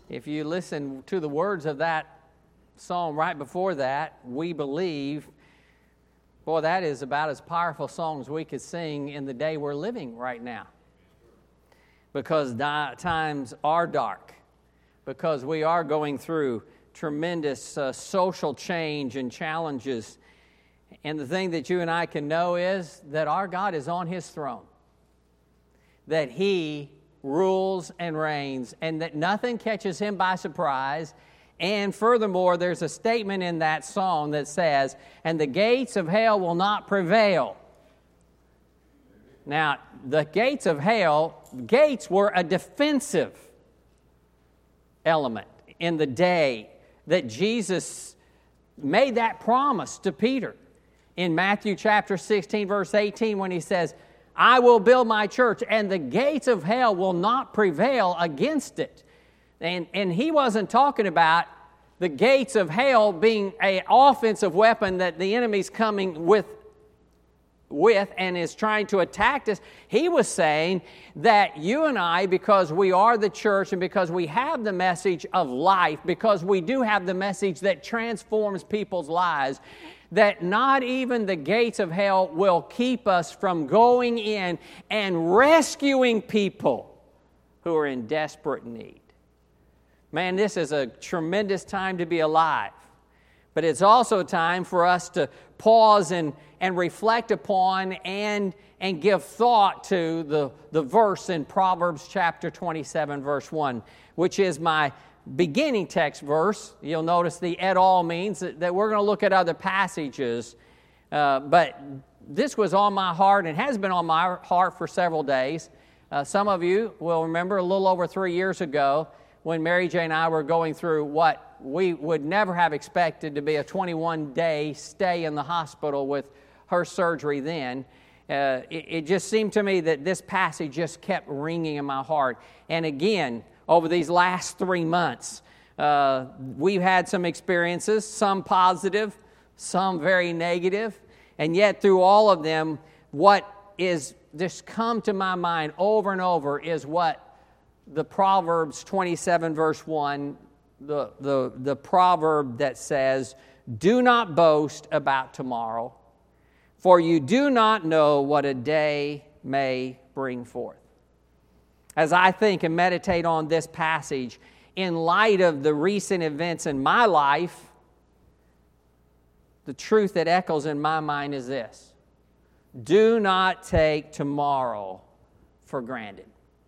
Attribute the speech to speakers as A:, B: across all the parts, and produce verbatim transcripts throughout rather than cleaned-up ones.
A: If you listen to the words of that song right before that, We Believe, boy, that is about as powerful a song as we could sing in the day we're living right now. Because di- times are dark, because we are going through tremendous uh, social change and challenges. And the thing that you and I can know is that our God is on His throne, that He rules and reigns, and that nothing catches Him by surprise. And furthermore, there's a statement in that song that says, and the gates of hell will not prevail. Now, the gates of hell, gates were a defensive element in the day that Jesus made that promise to Peter in Matthew chapter sixteen, verse eighteen, when He says, I will build my church, and the gates of hell will not prevail against it. And, and He wasn't talking about the gates of hell being an offensive weapon that the enemy's coming with, with and is trying to attack us. He was saying that you and I, because we are the church and because we have the message of life, because we do have the message that transforms people's lives, that not even the gates of hell will keep us from going in and rescuing people who are in desperate need. Man, this is a tremendous time to be alive. But it's also a time for us to pause and, and reflect upon and, and give thought to the, the verse in Proverbs chapter twenty-seven, verse one, which is my beginning text verse. You'll notice the et al means that, that we're going to look at other passages. Uh, but this was on my heart and has been on my heart for several days. Uh, some of you will remember a little over three years ago when Mary Jane and I were going through what we would never have expected to be a twenty-one day stay in the hospital with her surgery then. Uh, it, it just seemed to me that this passage just kept ringing in my heart. And again, over these last three months, uh, we've had some experiences, some positive, some very negative, and yet through all of them, what is just come to my mind over and over is what the Proverbs twenty-seven, verse one, the, the, the proverb that says, do not boast about tomorrow, for you do not know what a day may bring forth. As I think and meditate on this passage, in light of the recent events in my life, the truth that echoes in my mind is this: do not take tomorrow for granted.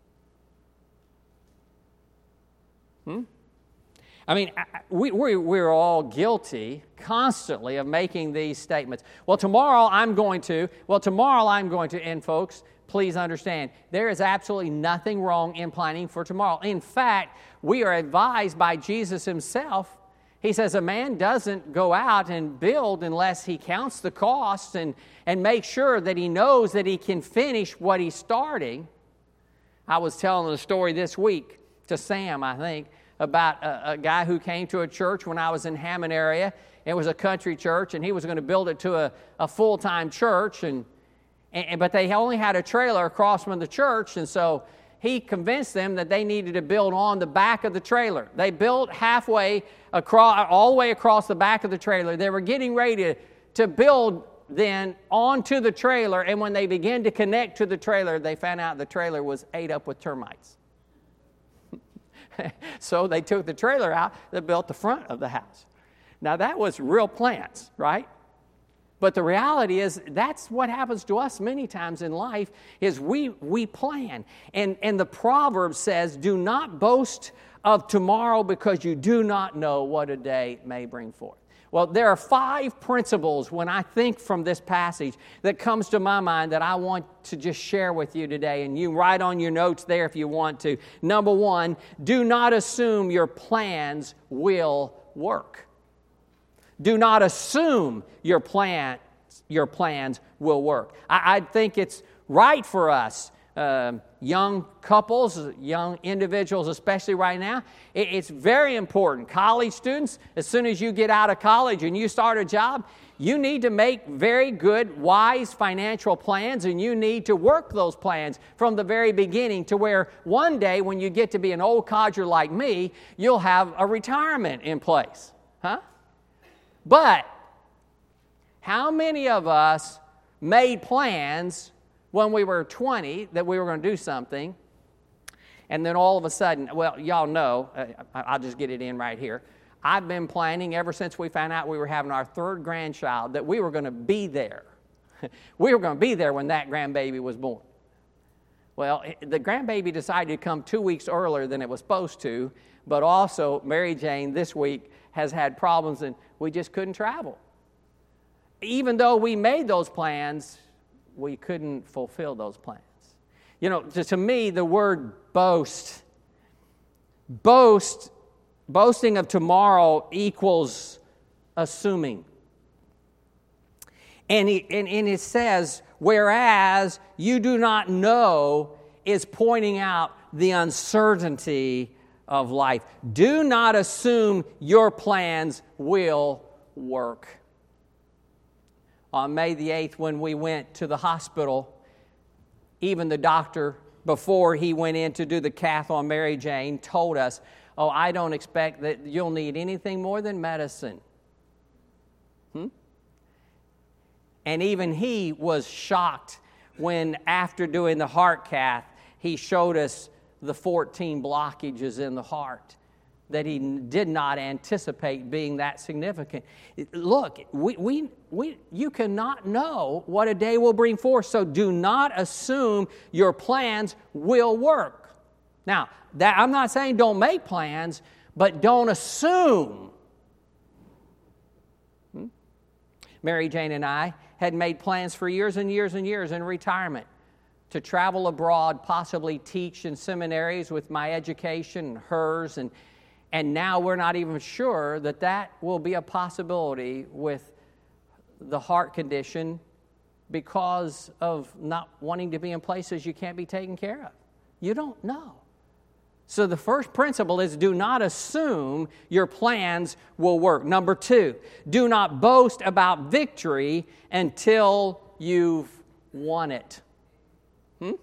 A: Hmm? I mean, we, we, we're all guilty constantly of making these statements. Well, tomorrow I'm going to, well, tomorrow I'm going to, and folks, please understand, there is absolutely nothing wrong in planning for tomorrow. In fact, we are advised by Jesus Himself. He says a man doesn't go out and build unless he counts the costs and, and make sure that he knows that he can finish what he's starting. I was telling a story this week to Sam, I think, about a, a guy who came to a church when I was in Hammond area. It was a country church, and he was going to build it to a, a full-time church, and, and but they only had a trailer across from the church, and so he convinced them that they needed to build on the back of the trailer. They built halfway across, all the way across the back of the trailer. They were getting ready to, to build then onto the trailer, and when they began to connect to the trailer, they found out the trailer was ate up with termites. So they took the trailer out that built the front of the house. Now that was real plans, right? But the reality is that's what happens to us many times in life is we we plan. And, and the proverb says, do not boast of tomorrow because you do not know what a day may bring forth. Well, there are five principles when I think from this passage that comes to my mind that I want to just share with you today. And you write on your notes there if you want to. Number one, do not assume your plans will work. Do not assume your plan, your plans will work. I, I think it's right for us uh, young couples, young individuals, especially right now. It, it's very important. College students, as soon as you get out of college and you start a job, you need to make very good, wise financial plans, and you need to work those plans from the very beginning to where one day when you get to be an old codger like me, you'll have a retirement in place. Huh? But how many of us made plans when we were twenty that we were going to do something, and then all of a sudden, well, y'all know, uh, I'll just get it in right here. I've been planning ever since we found out we were having our third grandchild that we were going to be there. We were going to be there when that grandbaby was born. Well, the grandbaby decided to come two weeks earlier than it was supposed to, but also Mary Jane this week has had problems and we just couldn't travel. Even though we made those plans, we couldn't fulfill those plans. You know, to, to me, the word boast, boast, boasting of tomorrow equals assuming. And, he, and, and it says, whereas you do not know, is pointing out the uncertainty of life. Do not assume your plans will work. On May the eighth, when we went to the hospital, even the doctor, before he went in to do the cath on Mary Jane, told us, oh, I don't expect that you'll need anything more than medicine. Hmm? And even he was shocked when, after doing the heart cath, he showed us the fourteen blockages in the heart that he did not anticipate being that significant. Look, we, we, we, you cannot know what a day will bring forth, so do not assume your plans will work. Now, that, I'm not saying don't make plans, but don't assume. Hmm? Mary Jane and I had made plans for years and years and years in retirement to travel abroad, possibly teach in seminaries with my education and hers, and And now we're not even sure that that will be a possibility with the heart condition because of not wanting to be in places you can't be taken care of. You don't know. So the first principle is do not assume your plans will work. Number two, do not boast about victory until you've won it. Hmm?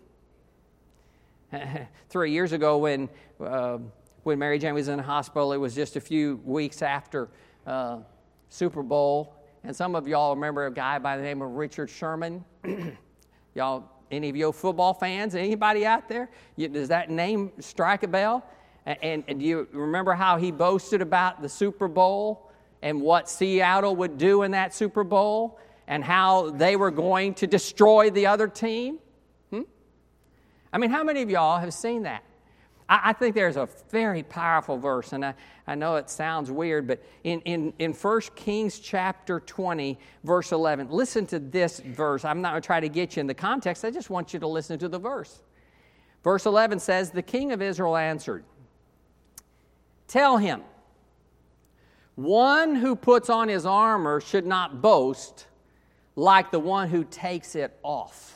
A: Three years ago when... Uh, When Mary Jane was in the hospital, it was just a few weeks after uh, Super Bowl. And some of y'all remember a guy by the name of Richard Sherman. Y'all, any of you football fans? Anybody out there? You, does that name strike a bell? And, and, and do you remember how he boasted about the Super Bowl and what Seattle would do in that Super Bowl and how they were going to destroy the other team? Hmm? I mean, how many of y'all have seen that? I think there's a very powerful verse, and I, I know it sounds weird, but in, in, in First Kings chapter twenty, verse eleven, listen to this verse. I'm not going to try to get you in the context. I just want you to listen to the verse. Verse eleven says, the king of Israel answered, tell him, one who puts on his armor should not boast like the one who takes it off.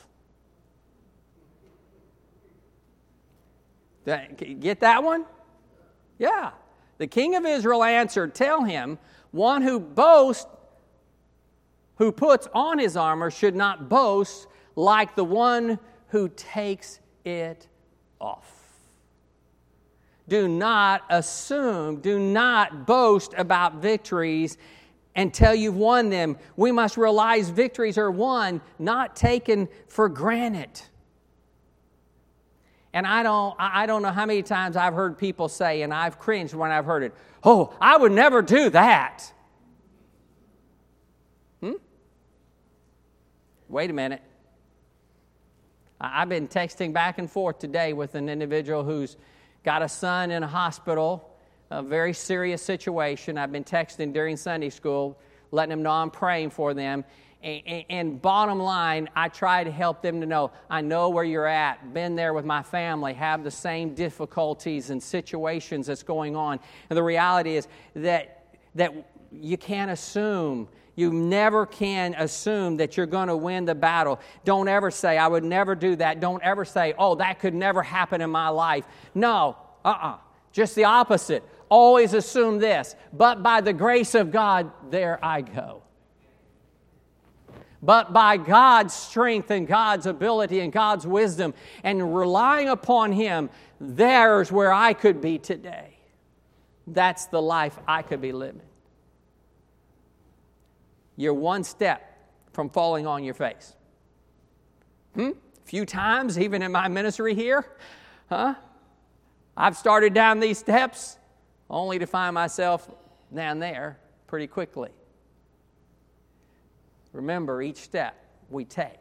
A: Get that one? Yeah. The king of Israel answered, tell him, one who boasts, who puts on his armor should not boast like the one who takes it off. Do not assume, do not boast about victories until you've won them. We must realize victories are won, not taken for granted. And I don't, I don't know how many times I've heard people say, and I've cringed when I've heard it, oh, I would never do that. Hmm? Wait a minute. I've been texting back and forth today with an individual who's got a son in a hospital, a very serious situation. I've been texting during Sunday school, letting them know I'm praying for them. And, and bottom line, I try to help them to know, I know where you're at, been there with my family, have the same difficulties and situations that's going on. And the reality is that, that you can't assume You never can assume that you're going to win the battle. Don't ever say, I would never do that. Don't ever say, oh, that could never happen in my life. No, uh-uh. Just the opposite. Always assume this. But by the grace of God, there I go. But by God's strength and God's ability and God's wisdom and relying upon Him, there's where I could be today. That's the life I could be living. You're one step from falling on your face. Hmm? A few times, even in my ministry here, huh? I've started down these steps only to find myself down there pretty quickly. Remember, each step we take,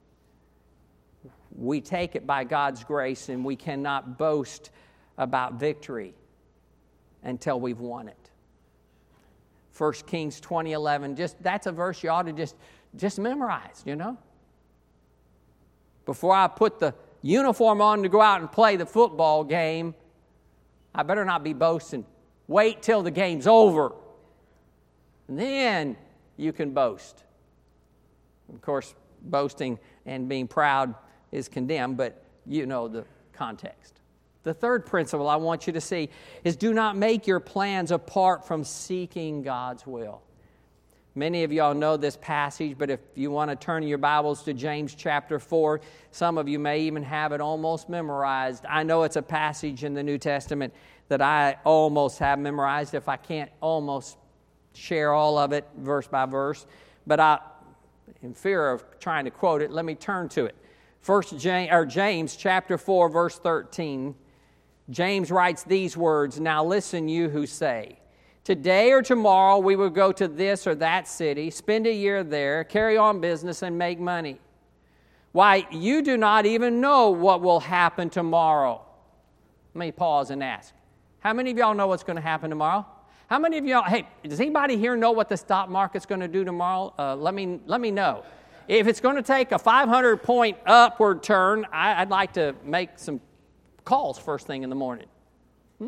A: we take it by God's grace, and we cannot boast about victory until we've won it. First Kings twenty eleven, just that's a verse you ought to just, just memorize, you know. Before I put the uniform on to go out and play the football game, I better not be boasting. Wait till the game's over. And then you can boast. Of course, boasting and being proud is condemned, but you know the context. The third principle I want you to see is do not make your plans apart from seeking God's will. Many of y'all know this passage, but if you want to turn your Bibles to James chapter four, some of you may even have it almost memorized. I know it's a passage in the New Testament that I almost have memorized, if I can't almost share all of it verse by verse. But I, in fear of trying to quote it, let me turn to it. First James, or James chapter four, verse thirteen. James writes these words, "Now listen, you who say, today or tomorrow we will go to this or that city, spend a year there, carry on business, and make money. Why, you do not even know what will happen tomorrow." Let me pause and ask, how many of y'all know what's going to happen tomorrow? How many of y'all, hey, does anybody here know what the stock market's going to do tomorrow? Uh, let me let me know. If it's going to take a five hundred point upward turn, I, I'd like to make some calls first thing in the morning. Hmm?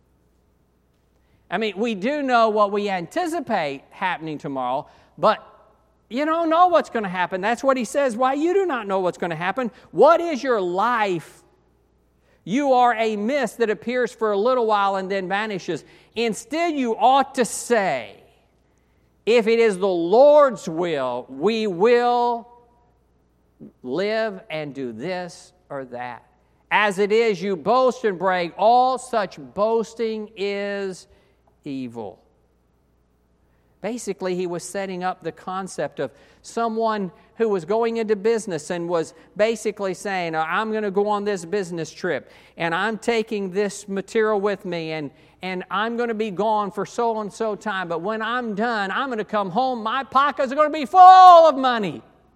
A: I mean, we do know what we anticipate happening tomorrow, but you don't know what's going to happen. That's what he says. Why, you do not know what's going to happen. What is your life? You are a mist that appears for a little while and then vanishes. Instead, you ought to say, if it is the Lord's will, we will live and do this or that. As it is, you boast and brag. All such boasting is evil. Basically, he was setting up the concept of someone who was going into business and was basically saying, I'm going to go on this business trip, and I'm taking this material with me, and, and I'm going to be gone for so-and-so time, but when I'm done, I'm going to come home, my pockets are going to be full of money.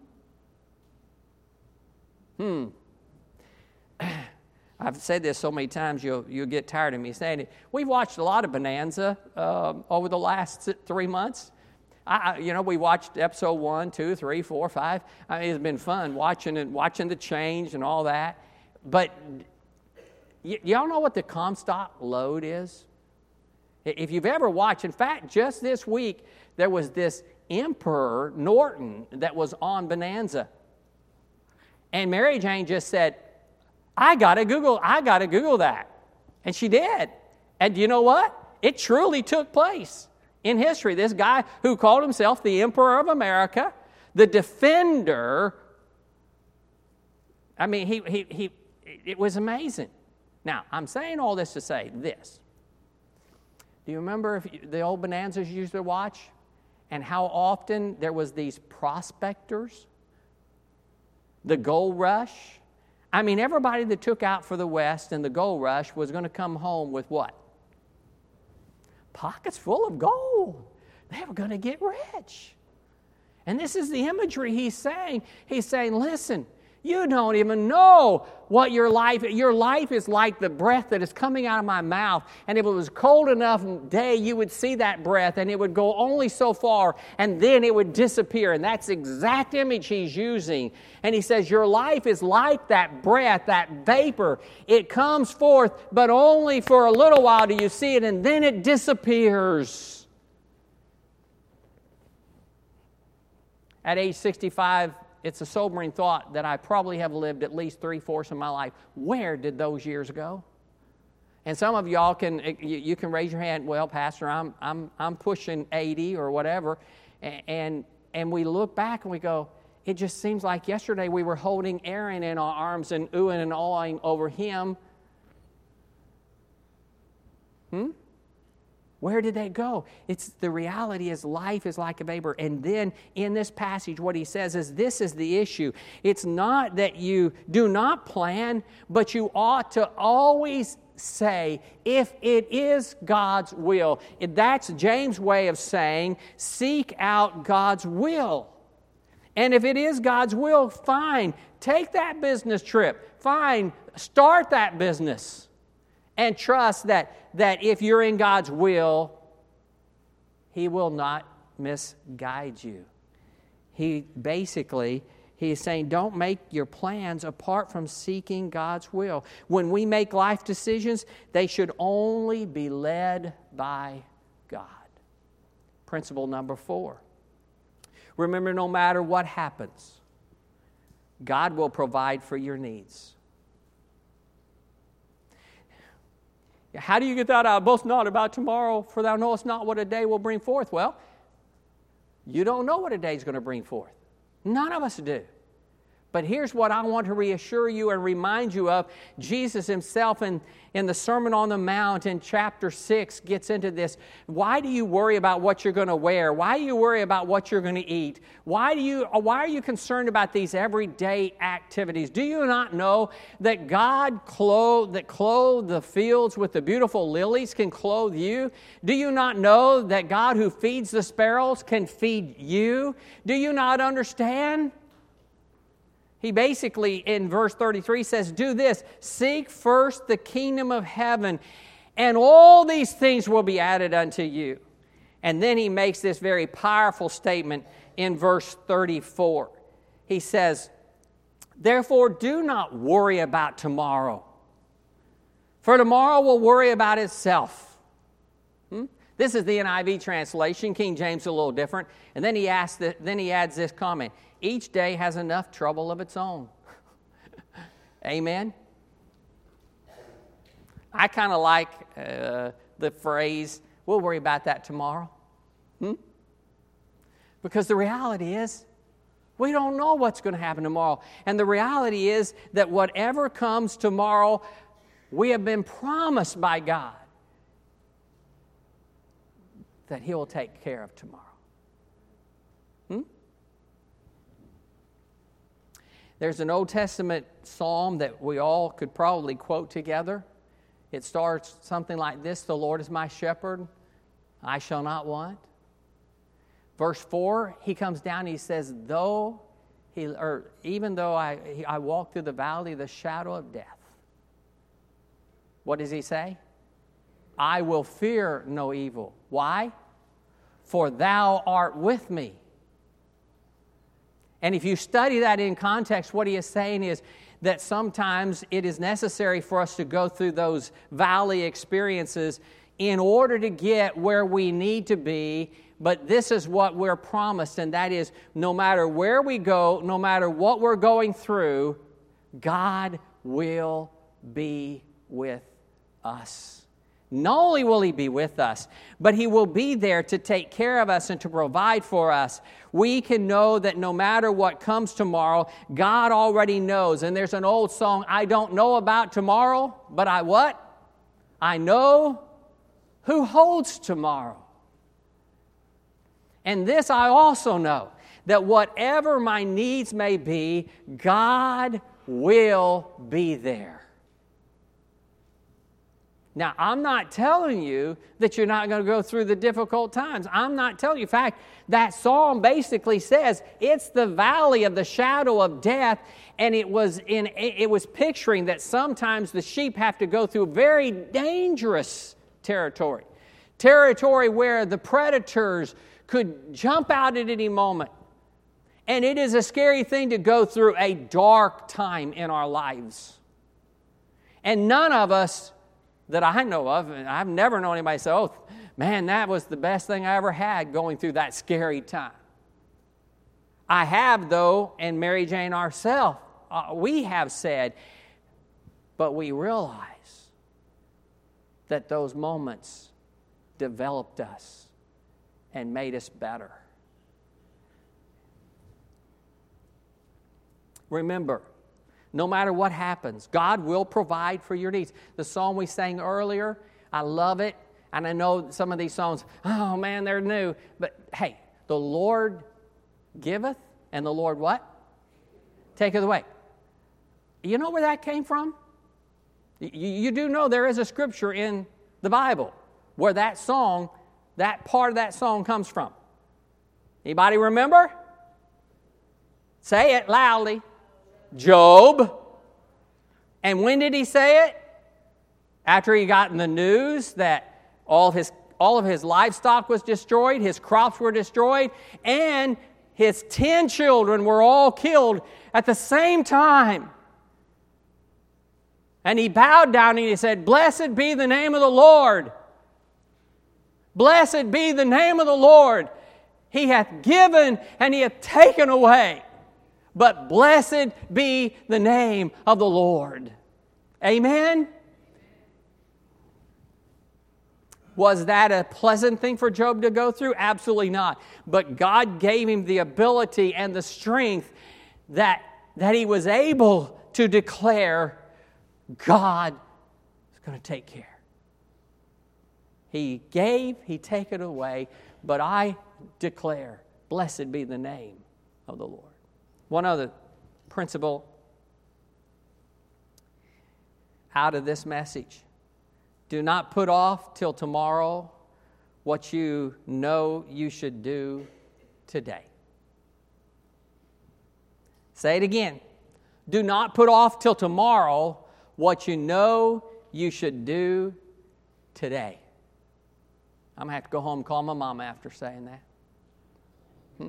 A: Hmm. I've said this so many times, you'll, you'll get tired of me saying it. We've watched a lot of Bonanza uh, over the last three months. I, you know, we watched episode one, two, three, four, five. I mean, it's been fun watching it, watching the change and all that. But y- y'all know what the Comstock Lode is? If you've ever watched, in fact, just this week, there was this Emperor Norton that was on Bonanza. And Mary Jane just said, I gotta Google, I gotta Google that. And she did. And you know what? It truly took place in history. This guy who called himself the Emperor of America, the defender, I mean, he, he, he, it was amazing. Now, I'm saying all this to say this. Do you remember if you, the old Bonanzas you used to watch? And how often there was these prospectors? The gold rush? I mean, everybody that took out for the West in the gold rush was going to come home with what? Pockets full of gold. They were going to get rich. And this is the imagery he's saying. He's saying, listen, you don't even know what your life, your life is like the breath that is coming out of my mouth. And if it was a cold enough day, you would see that breath and it would go only so far and then it would disappear. And that's the exact image he's using. And he says, your life is like that breath, that vapor. It comes forth, but only for a little while do you see it and then it disappears. At age sixty-five, it's a sobering thought that I probably have lived at least three-fourths of my life. Where did those years go? And some of y'all can, you, you can raise your hand, well, Pastor, I'm, I'm, I'm pushing eighty or whatever. And, and, and we look back and we go, it just seems like yesterday we were holding Aaron in our arms and oohing and awing over him. Hmm? Where did they go? It's the reality is life is like a vapor. And then in this passage, what he says is this is the issue. It's not that you do not plan, but you ought to always say, if it is God's will. That's James' way of saying, seek out God's will. And if it is God's will, fine. Take that business trip. Fine. Start that business. And trust that, that if you're in God's will, He will not misguide you. He basically, he's saying, don't make your plans apart from seeking God's will. When we make life decisions, they should only be led by God. Principle number four. Remember, no matter what happens, God will provide for your needs. How do you get that out? Boast not about tomorrow, for thou knowest not what a day will bring forth. Well, you don't know what a day is going to bring forth. None of us do. But here's what I want to reassure you and remind you of. Jesus himself in, in the Sermon on the Mount in chapter six gets into this. Why do you worry about what you're going to wear? Why do you worry about what you're going to eat? Why do you, why are you concerned about these everyday activities? Do you not know that God clothed, that clothed the fields with the beautiful lilies can clothe you? Do you not know that God who feeds the sparrows can feed you? Do you not understand? He basically, in verse thirty-three, says, do this, seek first the kingdom of heaven, and all these things will be added unto you. And then he makes this very powerful statement in verse thirty-four. He says, therefore do not worry about tomorrow, for tomorrow will worry about itself. Hmm? This is the N I V translation. King James is a little different. And then he asks the, then he adds this comment. Each day has enough trouble of its own. Amen? I kind of like uh, the phrase, we'll worry about that tomorrow. Hmm? Because the reality is, we don't know what's going to happen tomorrow. And the reality is that whatever comes tomorrow, we have been promised by God that He will take care of tomorrow. Hmm? There's an Old Testament psalm that we all could probably quote together. It starts something like this, the Lord is my shepherd, I shall not want. Verse four, he comes down and he says, though he, or even though I, he, I walk through the valley of the shadow of death. What does he say? I will fear no evil. Why? For thou art with me. And if you study that in context, what he is saying is that sometimes it is necessary for us to go through those valley experiences in order to get where we need to be. But this is what we're promised, and that is no matter where we go, no matter what we're going through, God will be with us. Not only will He be with us, but He will be there to take care of us and to provide for us. We can know that no matter what comes tomorrow, God already knows. And there's an old song, I don't know about tomorrow, but I what? I know who holds tomorrow. And this I also know, that whatever my needs may be, God will be there. Now, I'm not telling you that you're not going to go through the difficult times. I'm not telling you. In fact, that psalm basically says it's the valley of the shadow of death, and it was in it was picturing that sometimes the sheep have to go through very dangerous territory, territory where the predators could jump out at any moment. And it is a scary thing to go through a dark time in our lives. And none of us that I know of, and I've never known anybody say, oh, man, that was the best thing I ever had going through that scary time. I have, though, and Mary Jane ourselves, uh, we have said, but we realize that those moments developed us and made us better. Remember, no matter what happens, God will provide for your needs. The song we sang earlier, I love it. And I know some of these songs, oh man, they're new. But hey, the Lord giveth, and the Lord what? Taketh away. You know where that came from? You, you do know there is a scripture in the Bible where that song, that part of that song comes from. Anybody remember? Say it loudly. Job. And when did he say it? After he got in the news that all of his all of his livestock was destroyed, his crops were destroyed, and his ten children were all killed at the same time. And he bowed down and he said, "Blessed be the name of the Lord. Blessed be the name of the Lord. He hath given and he hath taken away. But blessed be the name of the Lord." Amen? Was that a pleasant thing for Job to go through? Absolutely not. But God gave him the ability and the strength that, that he was able to declare, God is going to take care. He gave, he taken away, but I declare, blessed be the name of the Lord. One other principle out of this message. Do not put off till tomorrow what you know you should do today. Say it again. Do not put off till tomorrow what you know you should do today. I'm going to have to go home and call my mom after saying that. Hmm?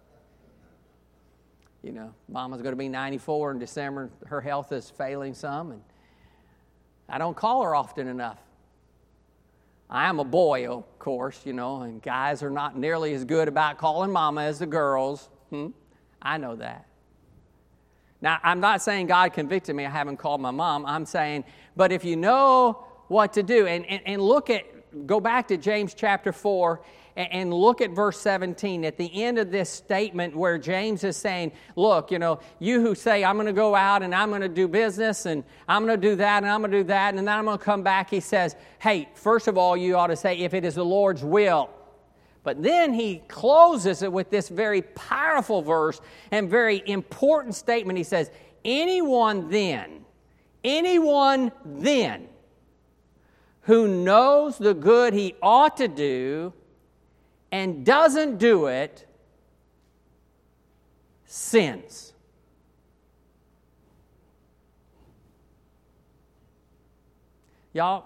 A: You know, Mama's going to be ninety-four in December. Her health is failing some, and I don't call her often enough. I am a boy, of course, you know, and guys are not nearly as good about calling Mama as the girls. Hmm? I know that. Now, I'm not saying God convicted me. I haven't called my mom. I'm saying, but if you know what to do, and, and, and look at, go back to James chapter four, and look at verse seventeen at the end of this statement where James is saying, look, you know, you who say, I'm going to go out and I'm going to do business and I'm going to do that and I'm going to do that and then I'm going to come back. He says, hey, first of all, you ought to say, if it is the Lord's will. But then he closes it with this very powerful verse and very important statement. He says, anyone then, anyone then who knows the good he ought to do and doesn't do it, sins. Y'all,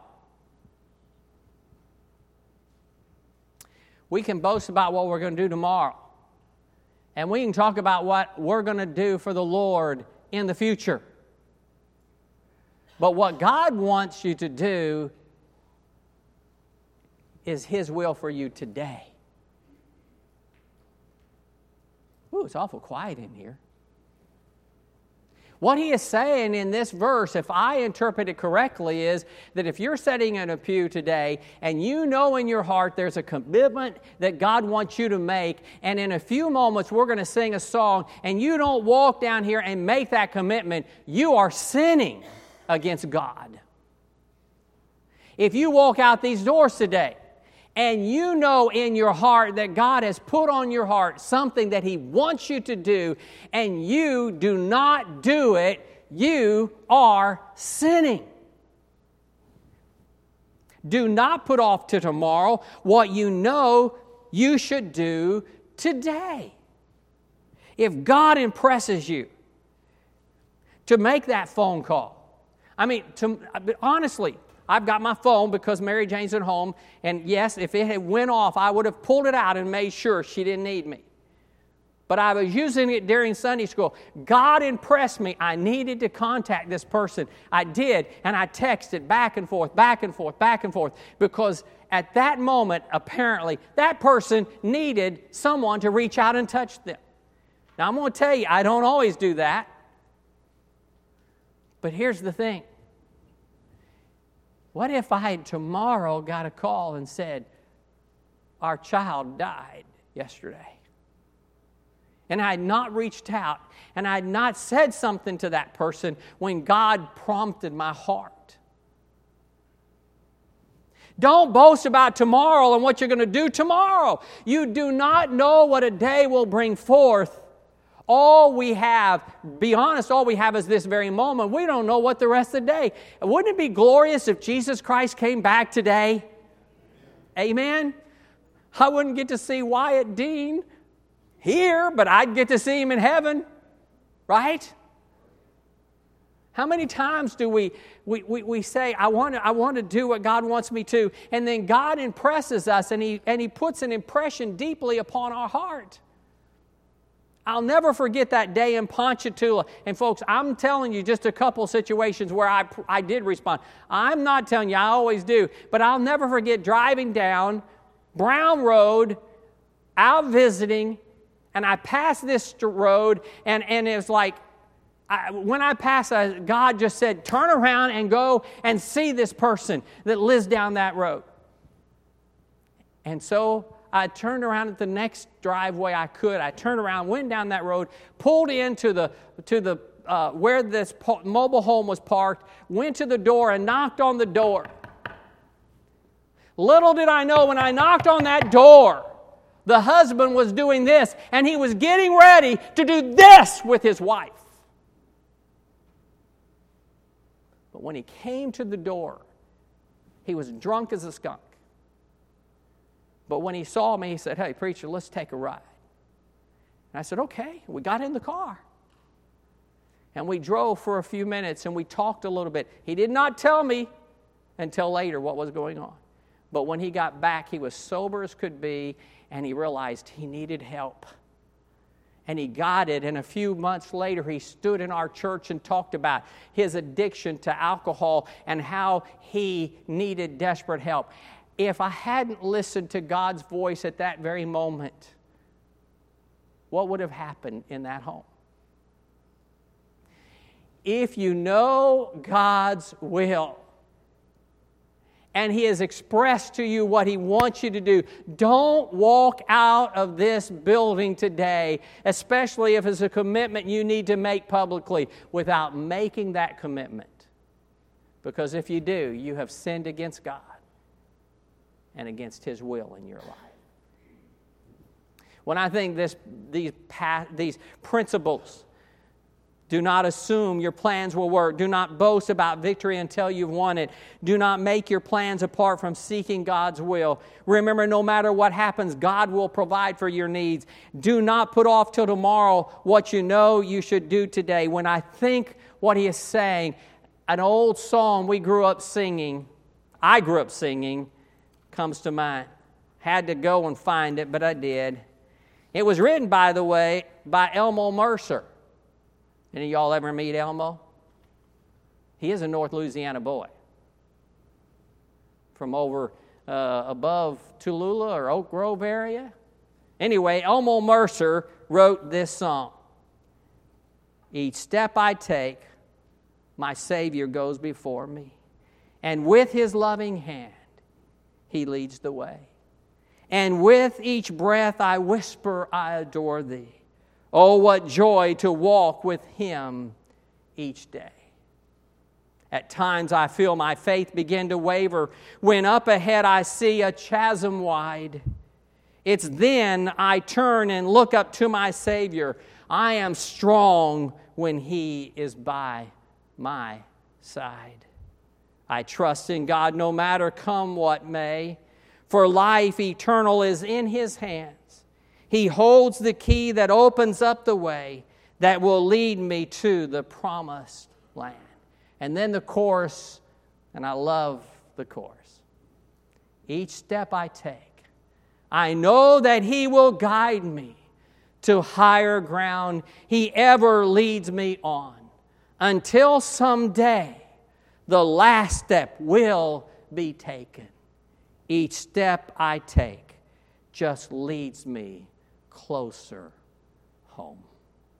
A: we can boast about what we're going to do tomorrow. And we can talk about what we're going to do for the Lord in the future. But what God wants you to do is His will for you today. Ooh, it's awful quiet in here. What he is saying in this verse, if I interpret it correctly, is that if you're sitting in a pew today and you know in your heart there's a commitment that God wants you to make, and in a few moments we're going to sing a song, and you don't walk down here and make that commitment, you are sinning against God. If you walk out these doors today, and you know in your heart that God has put on your heart something that He wants you to do, and you do not do it, you are sinning. Do not put off to tomorrow what you know you should do today. If God impresses you to make that phone call, I mean, to, honestly, I've got my phone because Mary Jane's at home, and yes, if it had went off, I would have pulled it out and made sure she didn't need me. But I was using it during Sunday school. God impressed me. I needed to contact this person. I did, and I texted back and forth, back and forth, back and forth, because at that moment, apparently, that person needed someone to reach out and touch them. Now, I'm going to tell you, I don't always do that. But here's the thing. What if I tomorrow got a call and said, our child died yesterday? And I had not reached out, and I had not said something to that person when God prompted my heart. Don't boast about tomorrow and what you're going to do tomorrow. You do not know what a day will bring forth. All we have, be honest, all we have is this very moment. We don't know what the rest of the day. Wouldn't it be glorious if Jesus Christ came back today? Amen? I wouldn't get to see Wyatt Dean here, but I'd get to see him in heaven. Right? How many times do we, we, we, we say, I want, to, I want to do what God wants me to, and then God impresses us, and he, and he puts an impression deeply upon our heart. I'll never forget that day in Ponchatoula. And folks, I'm telling you just a couple situations where I, I did respond. I'm not telling you, I always do. But I'll never forget driving down Brown Road, out visiting, and I passed this road, and, and it was like, I, when I passed, I, God just said, turn around and go and see this person that lives down that road. And so I turned around at the next driveway I could. I turned around, went down that road, pulled into the to the uh, where this po- mobile home was parked, went to the door and knocked on the door. Little did I know when I knocked on that door, the husband was doing this, and he was getting ready to do this with his wife. But when he came to the door, he was drunk as a skunk. But when he saw me, he said, hey, preacher, let's take a ride. And I said, okay. We got in the car. And we drove for a few minutes, and we talked a little bit. He did not tell me until later what was going on. But when he got back, he was sober as could be, and he realized he needed help. And he got it, and a few months later, he stood in our church and talked about his addiction to alcohol and how he needed desperate help. If I hadn't listened to God's voice at that very moment, what would have happened in that home? If you know God's will, and He has expressed to you what He wants you to do, don't walk out of this building today, especially if it's a commitment you need to make publicly, without making that commitment. Because if you do, you have sinned against God and against His will in your life. When I think this, these, these principles, do not assume your plans will work. Do not boast about victory until you've won it. Do not make your plans apart from seeking God's will. Remember, no matter what happens, God will provide for your needs. Do not put off till tomorrow what you know you should do today. When I think what he is saying, an old song we grew up singing, I grew up singing, comes to mind. Had to go and find it, but I did. It was written, by the way, by Elmo Mercer. Any of y'all ever meet Elmo? He is a North Louisiana boy. From over uh, above Tallulah or Oak Grove area. Anyway, Elmo Mercer wrote this song. Each step I take, my Savior goes before me. And with His loving hand, He leads the way. And with each breath I whisper, I adore Thee. Oh, what joy to walk with Him each day. At times I feel my faith begin to waver when up ahead I see a chasm wide. It's then I turn and look up to my Savior. I am strong when He is by my side. I trust in God no matter come what may, for life eternal is in His hands. He holds the key that opens up the way that will lead me to the promised land. And then the chorus, and I love the chorus. Each step I take, I know that He will guide me to higher ground. He ever leads me on until someday the last step will be taken. Each step I take just leads me closer home.